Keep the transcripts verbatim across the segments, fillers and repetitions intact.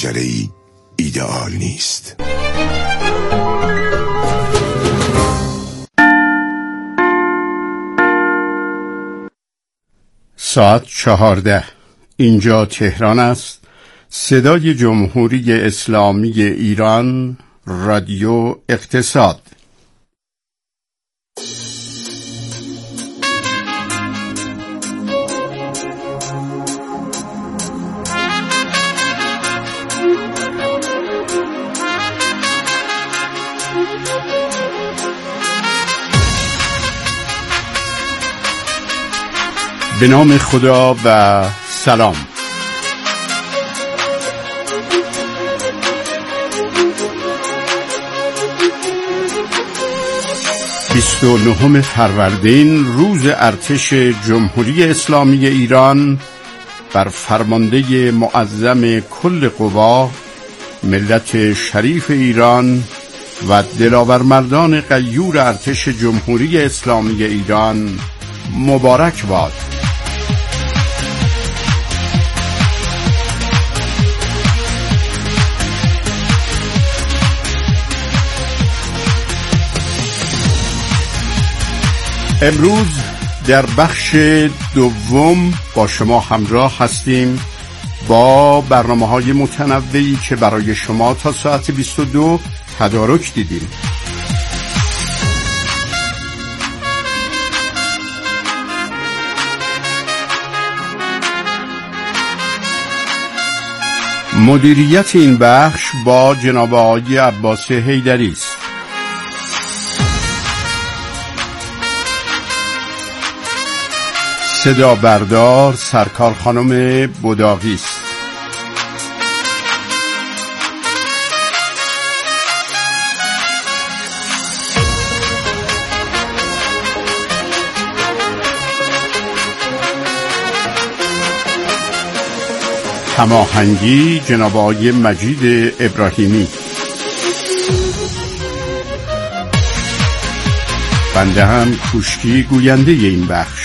محجره‌ای ایدئال نیست. ساعت چهارده، اینجا تهران است. صدای جمهوری اسلامی ایران، رادیو اقتصاد. به نام خدا و سلام. بیست و نهم فروردین، روز ارتش جمهوری اسلامی ایران بر فرمانده معظم کل قوا، ملت شریف ایران و دلاورمردان غیور ارتش جمهوری اسلامی ایران مبارک باد. امروز در بخش دوم با شما همراه هستیم با برنامه‌های متنوعی که برای شما تا ساعت بیست و دو تدارک دیدیم. مدیریت این بخش با جناب آقای عباس حیدری است. صدا بردار سرکار خانم بداغی است. هماهنگی جناب آقای مجید ابراهیمی. بنده هم کوشکی گوینده این بخش.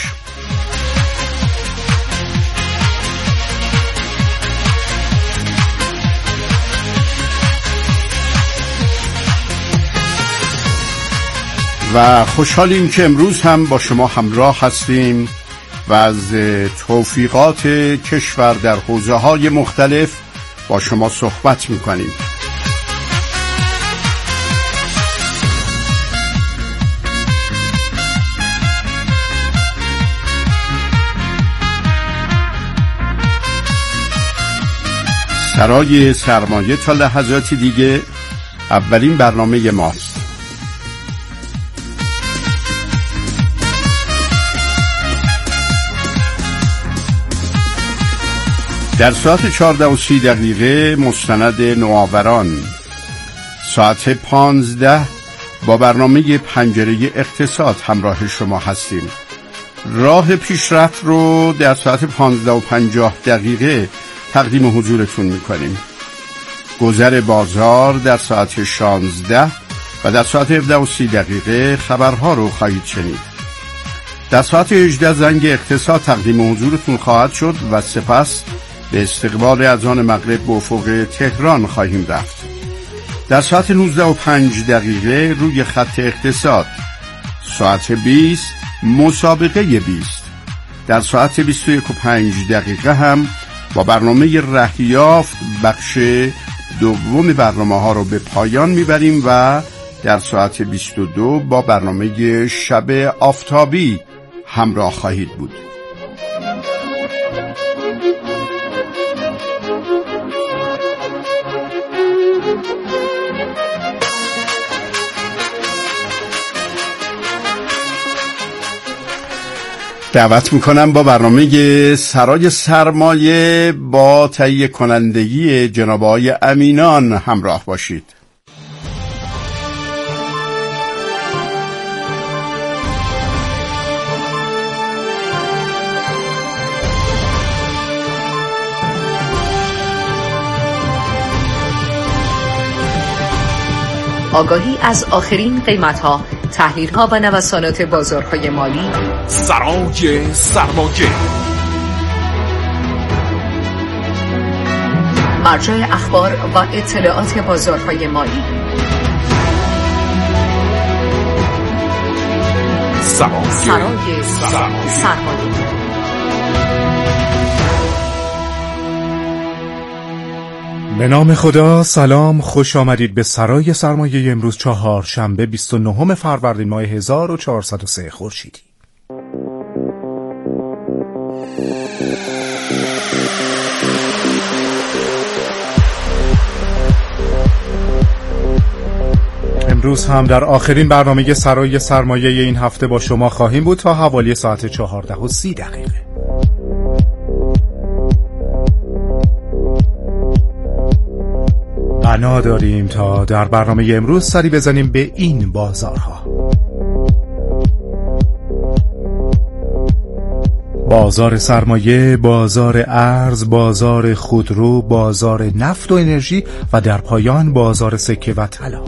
و خوشحالیم که امروز هم با شما همراه هستیم و از توفیقات کشور در حوزه‌های مختلف با شما صحبت می‌کنیم. سرای سرمایه تا لحظاتی دیگه اولین برنامه ماست. در ساعت چهارده و سی دقیقه مستند نوآوران، ساعت پانزده با برنامه پنجره اقتصاد همراه شما هستیم. راه پیشرفت رو در ساعت پانزده و پنجاه دقیقه تقدیم حضورتون میکنیم. گذر بازار در ساعت شانزده و در ساعت هفده و سی دقیقه خبرها رو خواهید شنید. در ساعت هجده زنگ اقتصاد تقدیم حضورتون خواهد شد و سپس به استقبال اذان مغرب به افق تهران خواهیم رفت. در ساعت نوزده و پنج دقیقه روی خط اقتصاد، ساعت بیست مسابقه بیست. در ساعت بیست و یک و پنج دقیقه هم با برنامه رهیافت بخش دوم برنامه ها رو به پایان میبریم و در ساعت بیست و دو با برنامه شب آفتابی همراه خواهید بود. دعوت میکنم با برنامه سرای سرمایه با تهیه کنندگی جناب آقای امینان همراه باشید. آگاهی از آخرین قیمت‌ها، تحلیل‌ها و نوسانات بازارهای مالی. سرای سرمایه مرجع اخبار و اطلاعات بازارهای مالی. سرای سرای سرمایه. به نام خدا. سلام، خوش آمدید به سرای سرمایه. امروز چهارشنبه بیست و نهم فروردین ماه هزار و چهارصد و سه خورشیدی. امروز هم در آخرین برنامه سرای سرمایه این هفته با شما خواهیم بود تا حوالی ساعت چهارده و سی دقیقه. بنا داریم تا در برنامه امروز سری بزنیم به این بازارها. بازار سرمایه، بازار ارز، بازار خودرو، بازار نفت و انرژی و در پایان بازار سکه و طلا.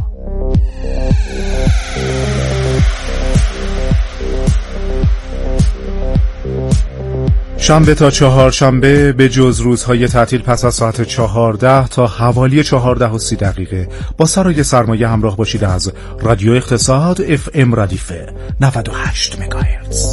شنبه تا چهارشنبه به جز روزهای تعطیل پس از ساعت چهارده تا حوالی چهارده و سی دقیقه با سرای سرمایه همراه باشید از رادیو اقتصاد اف ام ردیفه نود و هشت مگاهرتز.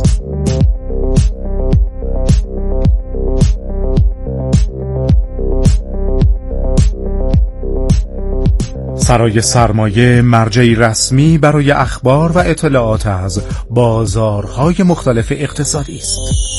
سرای سرمایه مرجعی رسمی برای اخبار و اطلاعات از بازارهای مختلف اقتصادی است.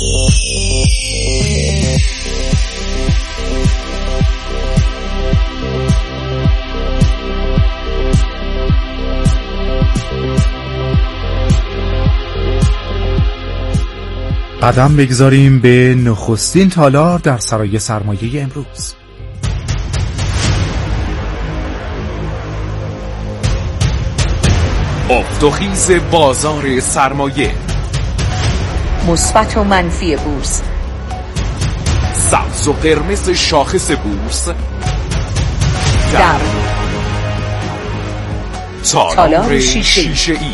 قدم بگذاریم به نخستین تالار در سرای سرمایه امروز. افت و خیز بازار سرمایه، مثبت و منفی بورس، سبز و قرمز شاخص بورس در تالار شیشه ای.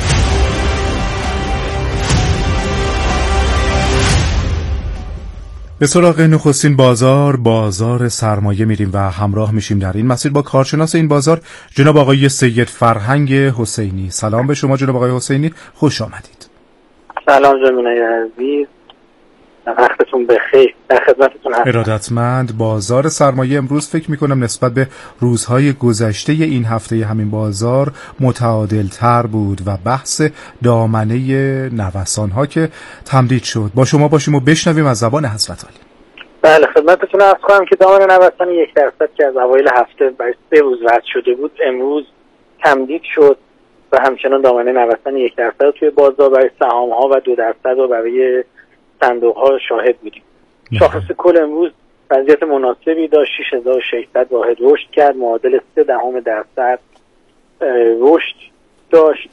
به سراغ نخستین بازار، بازار سرمایه میریم و همراه میشیم در این مسیر با کارشناس این بازار جناب آقای سید فرهنگ حسینی. سلام به شما جناب آقای حسینی، خوش آمدید. سلام جناب عزیز، وقتتون بخیر، در خدمتتون هستم. ارادتمند. بازار سرمایه امروز فکر میکنم نسبت به روزهای گذشته این هفته همین بازار متعادل تر بود و بحث دامنه نوسان ها که تمدید شد. با شما باشیم و بشنویم از زبان حضرت عالی. بله، خدمتتون عرض کنم که دامنه نوسان یک درصد که از اوایل هفته برای سه روز رد شده بود امروز تمدید شد و همچنان دامنه نوسان یک درصد توی بازار برای سهام ها و دو درصد و برای صندوق ها شاهد بودیم. شاخص کل امروز وضعیت مناسبی داشت، شش هزار و ششصد واحد رشد کرد، معادل سه دهم درصد رشد داشت.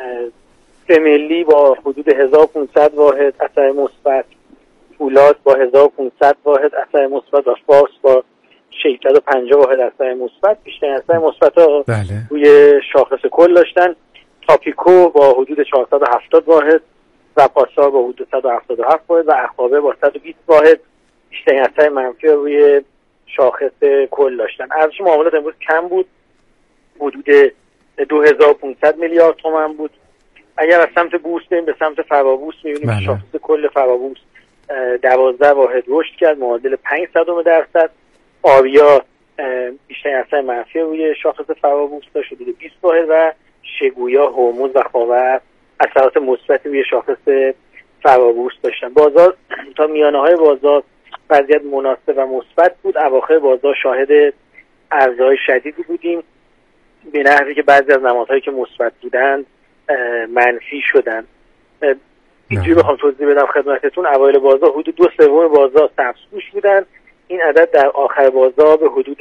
سه ملی با حدود هزار و پانصد واحد اثر مثبت، فولاد با هزار و پانصد واحد اثر مثبت و فارس با ششصد و پنجاه واحد اثر مثبت. بیشترین اثر مثبت ها بله. روی شاخص کل داشتن. تاپیکو با حدود چهارصد و هفتاد واحد و پاسار با حدود صد و هفتاد و هفت واحد و اخوابه با صد و بیست واحد بیشترین اثر منفی روی شاخص کل داشتن. ارزش معاملات امروز کم بود، حدود دو هزار و پانصد میلیارد تومان بود. اگر از سمت بورس بریم به سمت فرابورس می‌بینیم که شاخص کل فرابورس دوازده واحد رشد کرد، معادل پنج صدم درصد. آریا بیشترین اثر منفی روی شاخص فرابورس داشت، حدود بیست واحد و شگویا، هرمز و خاور اثرات مثبت روی شاخص فرابورس داشتن. بازار تا میانه‌های بازار وضعیت مناسب و مثبت بود. اواخر بازار شاهد عرضه‌های شدیدی بودیم به نحوی که بعضی از نمادهایی که مثبت بودند منفی شدن. اینجوری بخوام توضیح بدم خدمتتون، اوایل بازار حدود دو سوم بازار سبزپوش بودن. این عدد در آخر بازار به حدود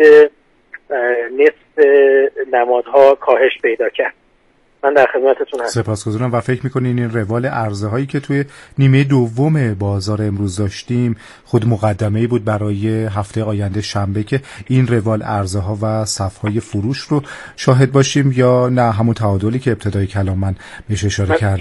نصف نمادها کاهش پیدا کرد. من در خدمتتون هستم. سپاسگزارم. و فکر می‌کنین این روال عرضه هایی که توی نیمه دوم بازار امروز داشتیم خود مقدمه‌ای بود برای هفته آینده شنبه که این روال عرضه ها و صف‌های فروش رو شاهد باشیم، یا نه همون تعادلی که ابتدای کلام من بهش اشاره من... کردم؟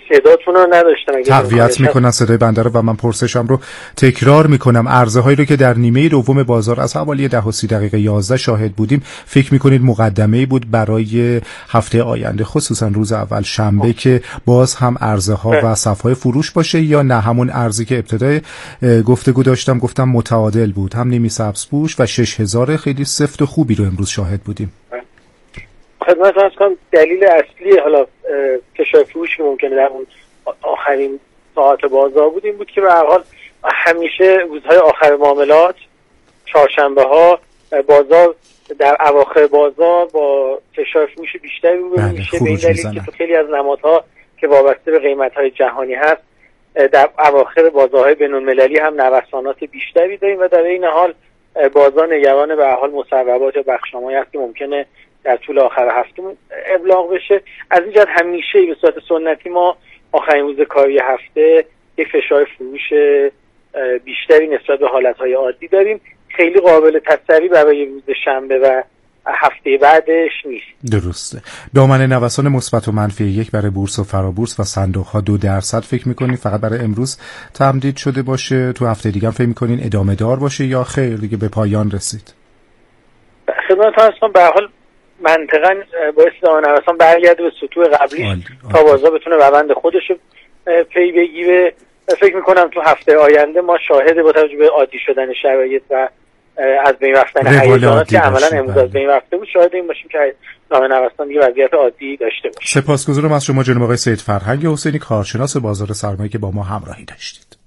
صداتون رو نداشتم. تقویت میکنن صدای بنده رو و من پرسشم رو تکرار میکنم. عرضه‌هایی رو که در نیمه دوم بازار از حوالی ده و سی دقیقه یازده شاهد بودیم، فکر میکنید مقدمه‌ای بود برای هفته آینده، خصوصا روز اول شنبه، که باز هم عرضه‌ها و صف‌های فروش باشه، یا نه همون ارزی که ابتدای گفتگو داشتم گفتم متعادل بود، هم نیمی سبزپوش و شش هزار خیلی سفت و خوبی رو امروز شاهد بودیم؟ خدمت عرض کنم دلیل اصلی حالا فشار فروش که ممکنه در اون آخرین ساعت بازار بود این بود که به هر حال همیشه روزهای آخر معاملات، چهارشنبه ها، بازار در اواخر بازار با فشار فروش بیشتری روبرو میشه، به این دلیل که تو خیلی از نمادها که وابسته به قیمت‌های جهانی هست در اواخر بازارهای بین‌المللی هم نوسانات بیشتری داریم و در این حال بازار نگران به هر حال مصوبات یا بخشنامه‌ای هست که ممکنه در طول آخر هفته ابلاغ بشه. از این جهت همیشه به صورت سنتی ما آخرین روز کاری هفته یک فشار فروش بیشتری نسبت به حالتهای عادی داریم. خیلی قابل تسری برای روز شنبه و هفته بعدش نیست. درسته. دامنه نوسان مثبت و منفی یک برای بورس و فرابورس و صندوق ها دو درصد فکر میکنین فقط برای امروز تمدید شده باشه؟ تو هفته دیگه فکر میکنین ادامه دار باشه یا خیر دیگه به پایان رسید؟ خدمت هستم به هر حال منطقاً باعث دامنه نوسان برگرده به سطوح قبلیش آل. آل. تا بازار بتونه روند خودش رو پی بگیره. فکر میکنم تو هفته آینده ما شاهد با توجه به عادی شدن شرایط و از بین رفتن هیجانات که عملا امروز از بین رفته بود شاهد این باشیم که دامنه نوسان دیگه وضعیت عادی داشته باشه. سپاسگزارم از شما جناب آقای سید فرهنگ حسینی، کارشناس بازار سرمایه که با ما همراهی داشتید.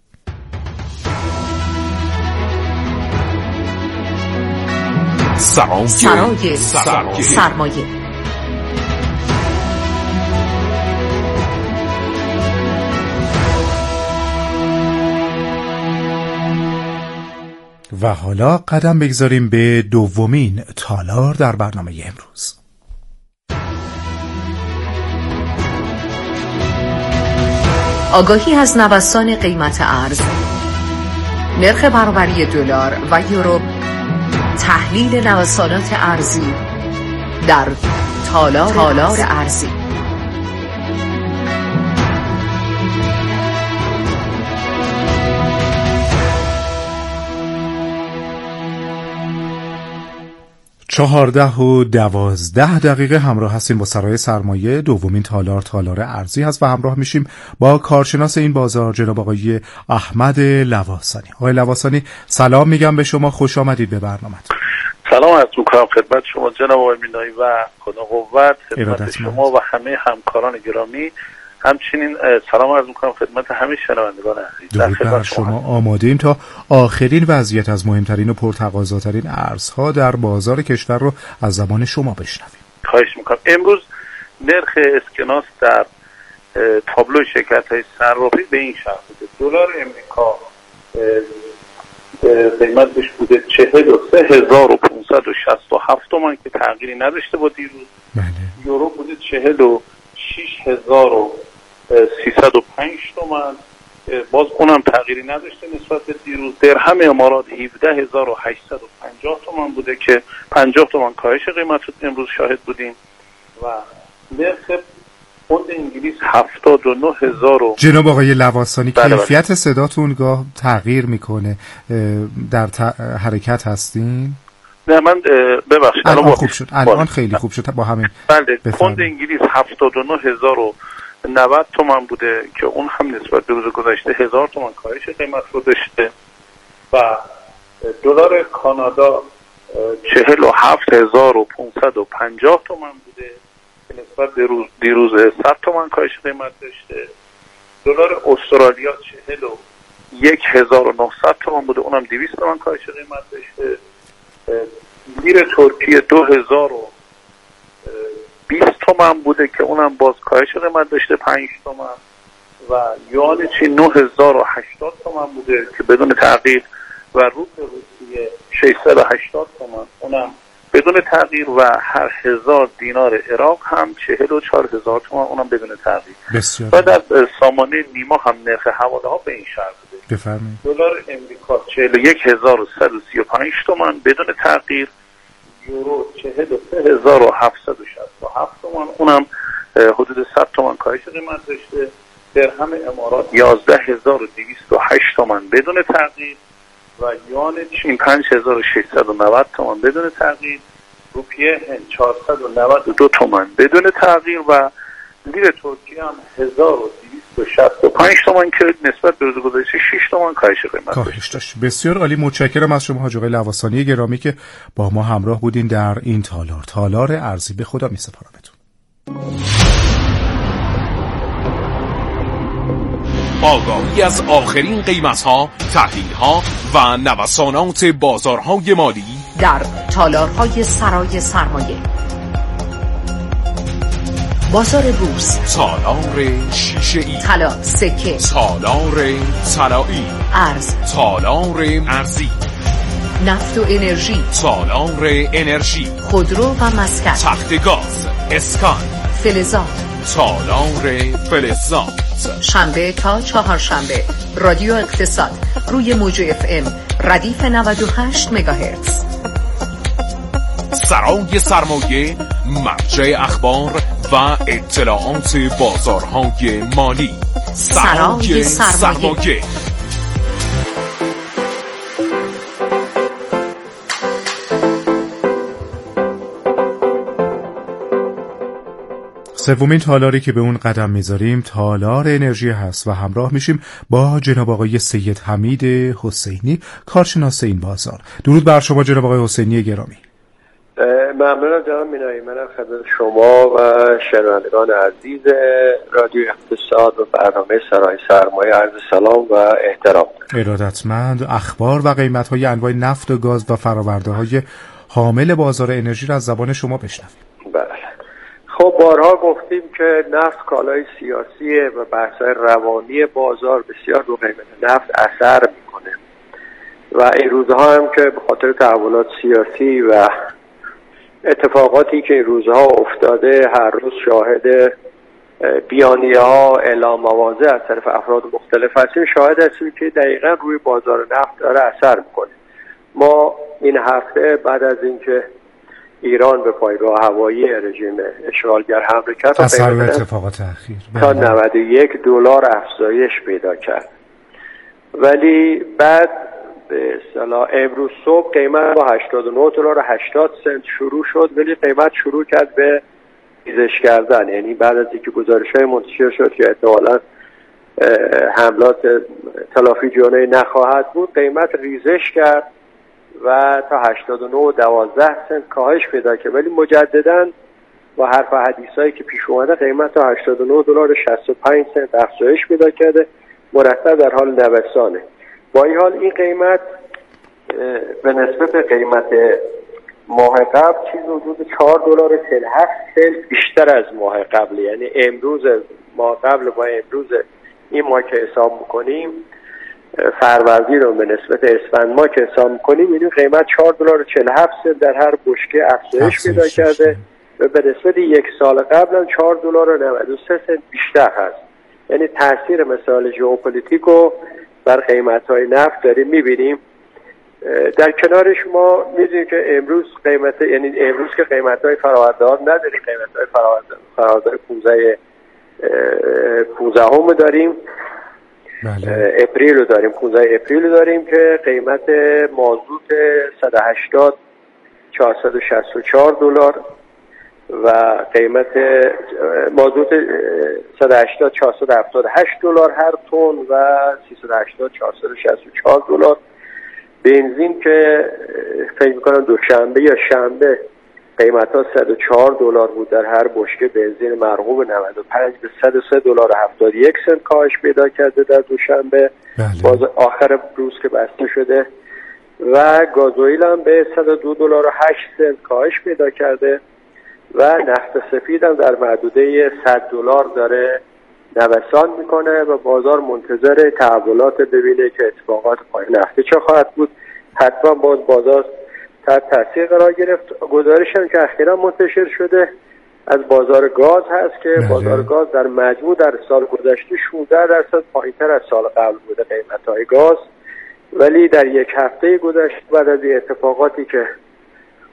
سرمایه سرمایه سرمایه, سرمایه. و حالا قدم بگذاریم به دومین تالار در برنامه امروز. آگاهی از نوسان قیمت ارز، نرخ برابری دلار و یورو، تحلیل نوسانات ارزی در تالار, تالار ارزی. چهارده و دوازده دقیقه همراه هستیم با سرای سرمایه. دومین تالار تالار ارزی هست و همراه میشیم با کارشناس این بازار جناب آقای احمد لواسانی. آقای لواسانی سلام میگم به شما، خوش آمدید به برنامه. سلام عرض می‌کنم خدمت شما جناب آقای مینایی و خدا قوت، خدمت شما و همه همکاران گرامی. همچنین سلام عرض می‌کنم خدمت همه شنوندگان عزیز. در خدمت شما, شما آماده‌ایم تا آخرین وضعیت از مهمترین و پرتقاضاترین ارزها در بازار کشور رو از زبان شما بشنویم. خواهش می‌کنم. امروز نرخ اسکناس در تابلو شرکت‌های صرافی به این شکل بوده: دلار امریکا قیمتش بوده چهل و سه هزار و پانصد و شصت و هفت تومان که تغییری نداشته با دیروز. بله. یورو بوده چهل و شش هزار و سیصد و پنج تومان، باز اونم تغییری نداشته نسبت به دیروز. درهم امارات هفده هزار و هشتصد و پنجاه تومان بوده که پنجاه تومان کاهش قیمت امروز شاهد بودیم و نرخ پوند انگلیس هفتاد و نه هزار. جناب آقای لواسانی بله کیفیت بله. صداتون گاه تغییر میکنه، در ت... حرکت هستین؟ نه من ببخشید الان, الان خوب شد، الان خیلی خوب شد با همین. بله پوند انگلیس هفتاد و نه هزار و نود تومان بوده که اون هم نسبت به روز گذشته هزار تومان کاهش قیمت رو داشته و دلار کانادا چهل و هفت هزار و پانصد و پنجاه تومان بوده که نسبت به روز دیروز صد تومان کاهش قیمت داشته. دلار استرالیا چهل و یک هزار و نهصد تومان بوده، اونم دویست تومان کاهش قیمت داشته. لیر ترکیه دو هزار و بیست تومان بوده که اونم باز کاهش قیمت داشته پنج تومان و یوان چین نه هزار و هشتاد تومان بوده که بدون تغییر و روبل روسیه ششصد و هشتاد تومان اونم بدون تغییر و هر هزار دینار عراق هم چهل و چهار هزار تومان اونم بدون تغییر. بسیار. و در سامانه نیما هم نرخ حواله ها به این شرط بوده: بفرمایید. دلار امریکا چهل و یک هزار و صد و سی و پنج تومان بدون تغییر، یورو چهل و سه هزار و هفتصد و شصت و هفت تومان اونم حدود صد تومان کاهش قیمت داشته درهم امارات یازده هزار و دویست و هشت تومان بدون تغییر و یوان چین پنج هزار و ششصد و نود تومان بدون تغییر، روپیه هند چهارصد و نود و دو تومان بدون تغییر و لیر ترکیه هم هزار و دویست و شصت و پنج تومان که نسبت به روز گذشته شش تومان کاهش قیمت کاهش داشت. بسیار عالی، متشکرم از شما حاج آقای لواسانی گرامی که با ما همراه بودین در این تالار تالار ارزی. به خدا می‌سپارمتون. آگاهی از آخرین قیمت‌ها، تحلیل‌ها و نوسانات بازارهای مالی در تالارهای سرای سرمایه، بازار بورس، تالار شیشه‌ای، طلا، سکه، تالار طلایی، ارز، تالار ارزی، نفت و انرژی، تالار انرژی، خودرو و مسکن، تخت گاز، اسکان، فلزات، تالار فلزات. شنبه تا چهارشنبه رادیو اقتصاد روی موج اف ام ردیف نود و هشت مگاهرتز. سرای سرمایه، مرجع اخبار و اطلاعات بازارهای مالی. سرای سرمایه. سومین تالاری که به اون قدم میذاریم تالار انرژی هست و همراه میشیم با جناب آقای سید حمید حسینی، کارشناس این بازار. درود بر شما جناب آقای حسینی گرامی. ممنونم جناب مینایی. منم خدمت شما و شنوندگان عزیز رادیو اقتصاد و برنامه سرای سرمایه عرض سلام و احترام. ارادتمند. اخبار و قیمت‌های انواع نفت و گاز و فرآورده‌های حامل بازار انرژی را از زبان شما بشنویم. بله. خب بارها گفتیم که نفت کالای سیاسیه و بحث‌های روانی بازار بسیار رو قیمت نفت اثر میکنه و این روزها هم که به خاطر تحولات سیاسی و اتفاقاتی که این روزها افتاده هر روز شاهد بیانیه ها، اعلام مواضع از طرف افراد مختلف هستیم، شاهد هستیم که دقیقا روی بازار نفت داره اثر میکنه. ما این هفته بعد از اینکه ایران به پایگاه هوایی رژیم اشغالگر حمله کرد اثر اتفاقات اخیر تا نود و یک دلار افزایش پیدا کرد، ولی بعد به اصطلاح امروز صبح قیمت با هشتاد و نه دلار و هشتاد سنت شروع شد، ولی قیمت شروع کرد به ریزش کردن. یعنی بعد از اینکه گزارش‌های منتشر شد که احتمالاً حملات تلافی جانبی نخواهد بود، قیمت ریزش کرد و تا هشتاد و نه و دوازده سنت کاهش پیدا کرد، ولی مجدداً با حرف و حدیثایی که پیش اومده قیمت تا هشتاد و نه دلار و شصت و پنج سنت افزایش پیدا کرده، مرتب در حال نوسانه. با این حال این قیمت به نسبت قیمت ماه قبل چیز حدود چهار دلار و چهل و هفت سنت بیشتر از ماه قبل. یعنی امروز ماه قبل با امروز این ماه که حساب میکنیم، فروردین رو به نسبت اسفند ماه که حساب میکنیم، یعنی قیمت چهار دلار و چهل و هفت سنت در هر بشکه افزایش پیدا کرده و به نسبت یک سال قبل هم چهار دلار و نود و سه سنت بیشتر هست. یعنی تاثیر مثال ژئوپلیتیک رو بر قیمت‌های نفت داریم می‌بینیم. در کنارش ما می‌دونیم که امروز قیمت، یعنی امروز که قیمت‌های فرآورده‌ها نداریم، قیمت‌های فرآورده پانزده پانزده هم داریم، بله. اپریل رو داریم، پانزده اپریل رو داریم که قیمت مازوت صد و هشتاد چهارصد و شصت و چهار دلار و قیمت مازوت صد و هشتاد چهارصد و هفتاد و هشت دلار هر تن و سیصد و هشتاد چهارصد و شصت و چهار دلار. بنزین که فکر می‌کنم دوشنبه یا شنبه قیمت‌ها صد و چهار دلار بود در هر بشکه بنزین مرغوب نود و پنج به صد و سه دلار و هفتاد و یک سنت کاهش پیدا کرده در دوشنبه. بله. باز آخر روز که بسته شده و گازوئیل هم به صد و دو دلار و هشت سنت کاهش پیدا کرده و نفت سفید هم در محدوده صد دلار داره نوسان میکنه و بازار منتظر تحولات ببینه که اتفاقات پایین نفتی چه خواهد بود. حتما باز بازار تحت تاثیر قرار گرفت. گزارش هم که اخیرا منتشر شده از بازار گاز هست که بله. بازار گاز در مجموع در سال گذشته شانزده درصد پایینتر از سال قبل بوده قیمت‌های گاز، ولی در یک هفته گذشته بعد از اتفاقاتی که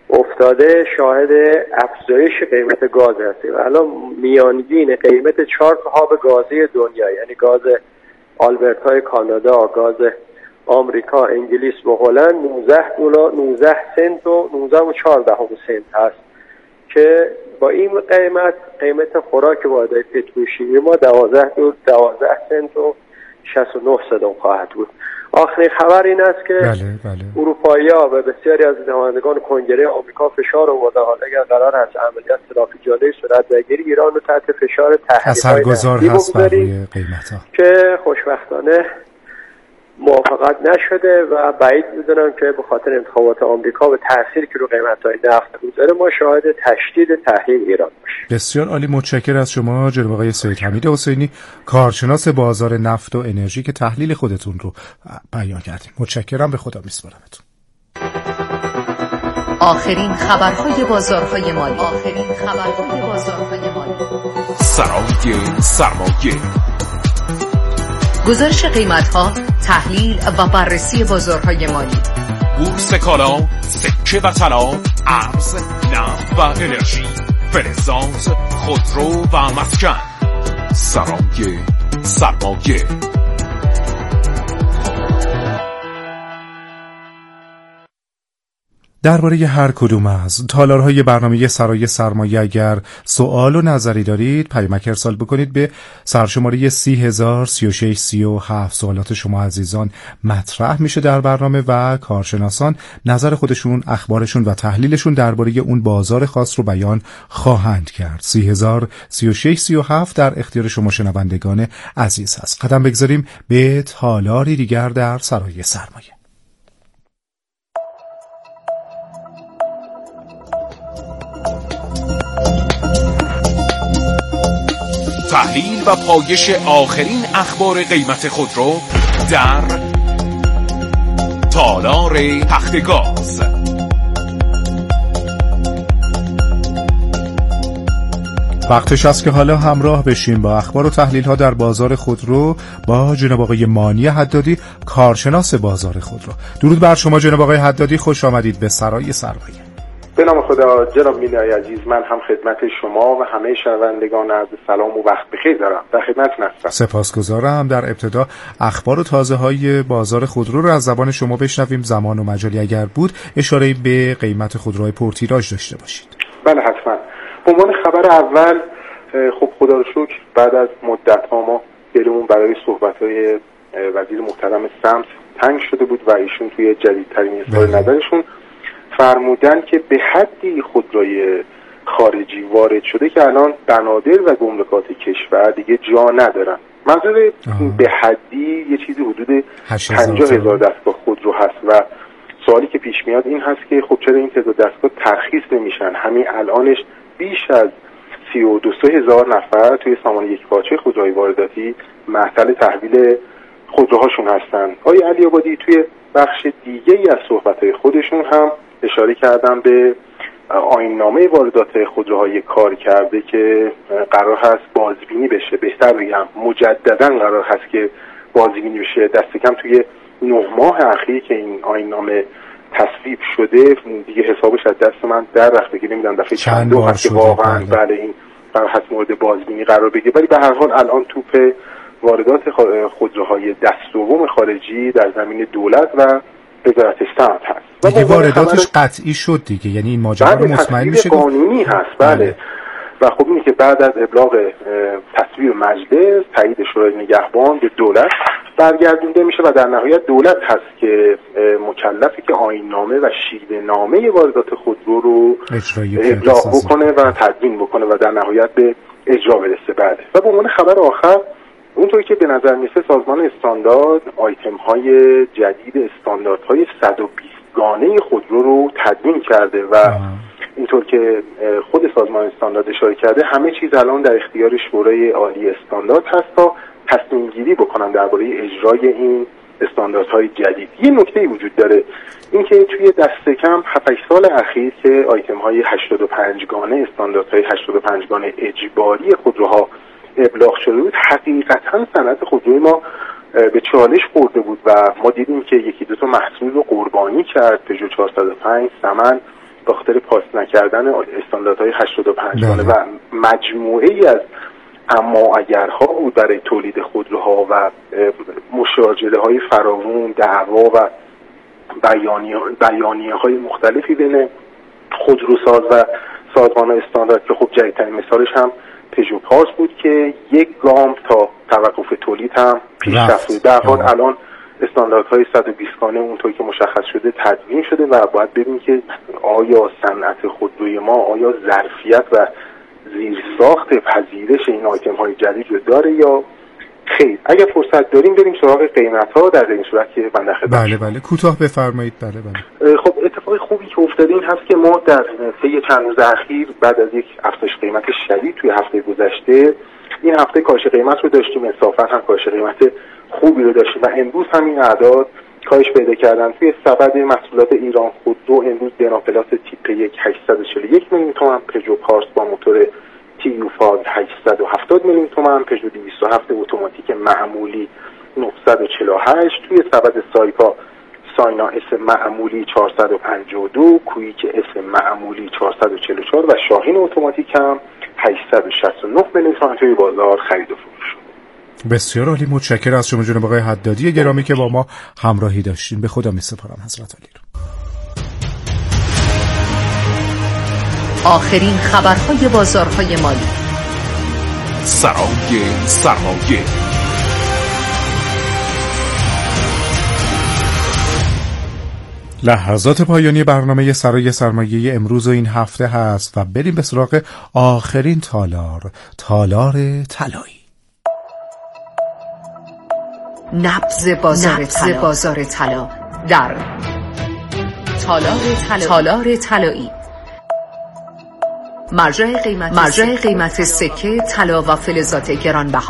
افتاده شاهد افزایش قیمت گاز هستیم. الان میانگین قیمت چهار هاب گازی دنیا، یعنی گاز آلبرتای کانادا، گاز آمریکا، انگلیس و هلند نوزده دلار نوزده سنت و نوزده و چهارده سنت هست که با این قیمت قیمت خوراک واحدهای پتروشیمی ما دوازده سنت و شصت و نه صدم خواهد بود. آخرین خبر این است که بله، بله. اروپایی‌ها و بسیاری از نمایندگان کنگره آمریکا فشار آوردن حالا اگر قرار است عملیات ترافیک‌جاده صورت بگیره ایران رو تحت فشار تحریم‌های اثرگذار هست بر روی قیمت‌ها که خوشبختانه موافقت نشده و بعید می‌دونم که به خاطر انتخابات آمریکا و تأثیری که رو قیمت‌های نفت می‌ذاره ما شاهد تشدید تحریم ایران باشیم. بسیار عالی، متشکرم از شما جناب آقای سید حمید حسینی، کارشناس بازار نفت و انرژی که تحلیل خودتون رو بیان کردیم. متشکرم، به خدا میسپارمتون. آخرین خبرهای بازارهای مالی آخرین خبرهای بازارهای مالی سرای سرمایه، گزارش قیمت‌ها، تحلیل و بررسی بازارهای مالی، بورس کالا، سکه و طلا، ارز، نفت و انرژی، فلزات، خودرو و مسکن. سرای سرمایه. درباره هر کدوم از تالارهای برنامه سرای سرمایه اگر سوال و نظری دارید پیامک ارسال بکنید به سرشماره سی هزار سی و شش سی و هفت. سوالات شما عزیزان مطرح میشه در برنامه و کارشناسان نظر خودشون، اخبارشون و تحلیلشون درباره اون بازار خاص رو بیان خواهند کرد. سی هزار سی و شش سی و هفت در اختیار شما شنوندگان عزیز هست. قدم بگذاریم به تالاری دیگر در سرای سرمایه. تحلیل و پایش آخرین اخبار قیمت خودرو در تالار تخت گاز. وقتش است که حالا همراه بشیم با اخبار و تحلیل ها در بازار خودرو با جناب آقای مانی حدادی، کارشناس بازار خودرو. درود بر شما جناب آقای حدادی، خوش آمدید به سرای سرمایه. به نام خدا جناب مینای عزیز، من هم خدمت شما و همه شنوندگان عرض سلام و وقت بخیر دارم. در خدمتتون هستم. سپاسگزارم. در ابتدا اخبار و تازه های بازار خودرو رو از زبان شما بشنویم. زمان و مجالی اگر بود اشاره به قیمت خودروهای پرتیراژ داشته باشید. بله حتما. به عنوان خبر اول، خب خدا رو شکر بعد از مدت ها ما دلمون برای صحبت های وزیر محترم سمت تنگ شده بود و ایشون توی جدیدترین اظهار نظرشون فرمودن که به حدی خودروی خارجی وارد شده که الان بنادر و گمرکات کشور دیگه جا ندارن. منظور به حدی یه چیزی حدود پنجاه هزار دستگاه خودرو هست و سوالی که پیش میاد این هست که خب چرا این تعداد دستگاه ترخیص نمیشن؟ همین الانش بیش از سی و دو هزار نفر توی سامان یک پارچه خودروهای وارداتی معطل تحویل خودروهاشون هستن. آقای علی آبادی توی بخش دیگه ای از صحبت‌های خودشون هم اشاره کردن به آیین‌نامه واردات خودروهای کار کرده که قرار هست بازبینی بشه، بهتر بگم مجددا قرار هست که بازبینی بشه. دست کم توی نه ماه اخیر که این آیین‌نامه تصویب شده دیگه حسابش از دست من در رفته که نمیدونم دفعه چند دو هست که واقعا بله این قرار هست مورد بازبینی قرار بگیره. ولی به هر حال الان توپ واردات خودروهای دست دوم خارجی در زمین دولت و وزارت سمت هست. دیگه وارداتش قطعی شد دیگه، یعنی این ماجرا رو مطمئن میشه قانونی هست. بله, بله. و خب اینه که بعد از ابلاغ تصویب مجلس تایید شورای نگهبان به دولت برگردونده میشه و در نهایت دولت هست که مکلفه که آیین‌نامه و شیوه‌نامه واردات خودرو رو ابلاغ بکنه و تدوین بکنه و در نهایت به اجرا برسه. بعد و به عنوان خبر آخر، اونطوری که به نظر میسه سازمان استاندارد آیتم های جدید استانداردهای صد و بیست گانه خودرو رو تدوین کرده و آه. اینطور که خود سازمان استاندارد اشاره کرده همه چیز الان در اختیار شورای عالی استاندارد هست تا تصمیم گیری بکنن درباره اجرای این استانداردهای جدید. یه نکته وجود داره، اینکه توی دست کم هفت سال اخیر که آیتم های هشتاد و پنج گانه استانداردهای هشتاد و پنج گانه اجباری خودروها ابلاغ شده بود، حقیقتا صنعت خودروی ما به چالش خورده بود و ما دیدیم که یکی دو تا محصول رو قربانی کرد. پژو چهارصد و پنج، سمن به خاطر پاس نکردن استانداردهای هشتاد و پنج گانه و مجموعه ای از اما اگرها بود برای تولید خودروها و مشاجره های فراوون، دعوا و بیانیه, بیانیه های مختلفی بین خودروساز و سازمان استاندارد که خب جدیدترین مثالش هم پژو پارس بود که یک گام تا توقف تولید هم پیش رفته. در حال الان استانداردهای صد و بیست گانه اونطوری که مشخص شده تدوین شده و باید ببینیم که آیا صنعت خودروی ما آیا ظرفیت و زیرساخت پذیرش این آیتم های جدید رو داره یا خیر. اگر فرصت داریم بریم سراغ قیمت ها در این صورت که من داخل بله بله کوتاه بفرمایید. بله بله. خب اتفاق خوبی که افتاده این هست که ما در طی چند روز اخیر بعد از یک افزایش قیمت شدید توی هفته گذشته این هفته کاهش قیمت رو داشتیم، انصافا هم کاهش قیمت خوبی رو داشتیم و امروز هم این اعداد کاهش پیدا کردن. توی سبد محصولات ایران خودرو امروز دناپلاس تیپ یک هشتصد و چهل و یک میلیون تومان، پژو پارس با موتور تی یو فاز هشتصد و هفتاد میلیون تومان، پژو دویست و هفت اتوماتیک معمولی نهصد و چهل و هشت، توی سبد سایپا ساینا اس معمولی چهارصد و پنجاه و دو، کویک اس معمولی چهارصد و چهل و چهار و شاهین اتوماتیک هم هشتصد و شصت و نه میلیون تومان توی بازار خرید و فروش شد. بسیار عالی، متشکرم از شما جناب آقای حدادی گرامی که با ما همراهی داشتین. به خدا میسپارم حضرت علی رو. آخرین خبرهای بازارهای مالی، سرای سرمایه، لحظات پایانی برنامه سرای سرمایه امروز و این هفته هست و بریم به سراغ آخرین تالار، تالار طلایی. نبض بازار طلا، بازار طلا در تالار طلایی، تالار طلایی. مرجع قیمت مرجع قیمت سکه طلا و فلزات گرانبها.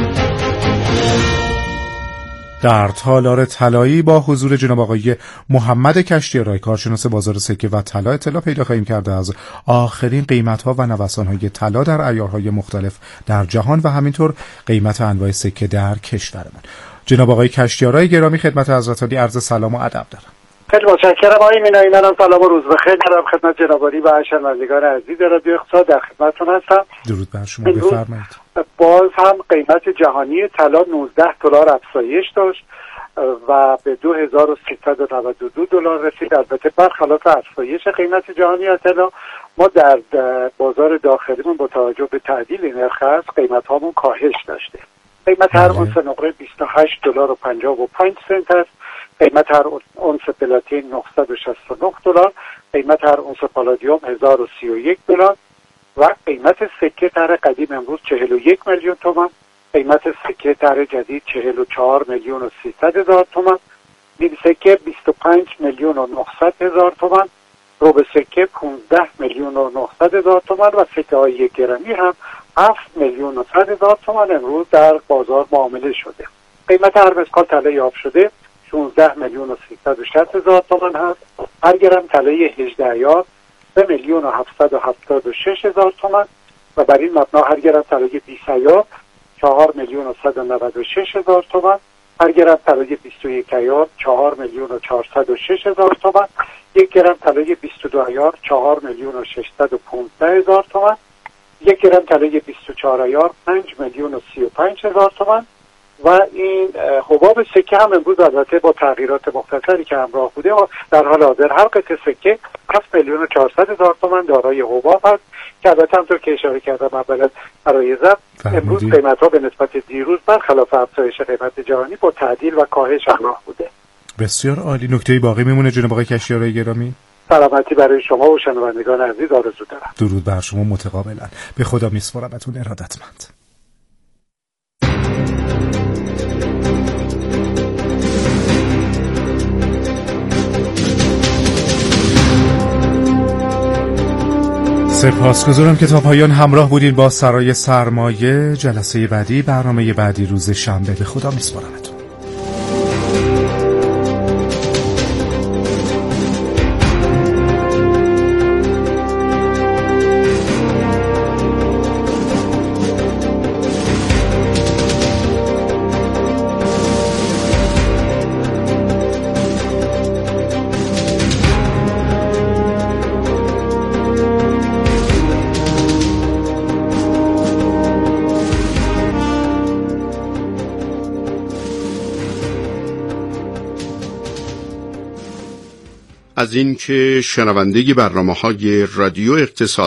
در تالار طلایی با حضور جناب آقای محمد کشتیارای کارشناس بازار سکه و طلا اطلاع پیدا خواهیم کرده از آخرین قیمت‌ها و نوسان‌های طلا در عیارهای مختلف در جهان و همینطور قیمت انواع سکه در کشورمان. جناب آقای کشتیارای گرامی خدمت حضرت عالی عرض سلام و ادب دارم. خیلی متشکرم آقای مینایی. منم سلام و روز بخیر دارم خدمت جناب عالی و شنوندگان عزیز رادیو اقتصاد در خدمتتون هستم. درود بر شما، بفرمایید. باز هم قیمت جهانی طلا نوزده دلار افزایش داشت و به دو هزار و سیصد و نود و دو دلار رسید. البته برخلاف افزایش قیمت جهانی طلا ما در بازار داخلیمون با توجه به تعدیل نرخ ارز قیمت هامون کاهش داشته. قیمت هر اونس نقره بیست و هشت دلار و پنجاه و پنج سنت است. قیمت هر اونس پلاتین نهصد و شصت و نه دلار، قیمت هر اونس پالادیوم هزار و سی و یک دلار و قیمت سکه طرح قدیم امروز چهل و یک میلیون تومان، قیمت سکه طرح جدید چهل و چهار میلیون و سیصد هزار تومان، نیم سکه بیست و پنج میلیون و نهصد هزار تومان، ربع سکه پانزده میلیون و نهصد هزار تومان و سکه های یک گرمی هم هفت میلیون و صد هزار تومان امروز در بازار معامله شده. قیمت هر مسکال طلای آب شده شانزده میلیون و سیصد و شصت هزار تومان هست. هر گرم طلای هجده عیار سه میلیون و هفتصد و هفتاد و شش هزار تومان و بر این مبنا هر گرم طلای بیست عیار چهار میلیون و صد و نود و شش هزار تومان، هر گرم طلای بیست و یک عیار چهار میلیون و چهارصد و شش هزار تومان، یک گرم طلای بیست و دو عیار چهار میلیون و ششصد و پانزده هزار تومان، یک گرم طلای بیست و چهار عیار پنج میلیون و سی و پنج هزار تومان و این حباب سکه هم امروز البته با تغییرات مختصری که همراه بوده در حال حاضر هر قطعه سکه هفت میلیون و چهارصد هزار تومان دارای حباب هست که البته همطور که اشاره کردم اولا برای ضبط امروز قیمت ها به نسبت دیروز برخلاف افزایش قیمت جهانی با تعدیل و کاهش همراه بوده. بسیار عالی. نکته باقی میمونه جناب آقای کشتیارای گرامی؟ سلامتی برای شما و شنوندگان عزیز آرزو دارم. درود بر شما متقابلا. به خدا میسپارمتون ارادتمند. سپاسگزارم که تا پایان همراه بودین با سرای سرمایه. جلسه بعدی برنامه بعدی روز شنبه. به خدا میسپارمتون. از اینکه شنونده برنامه‌های رادیو اقتصاد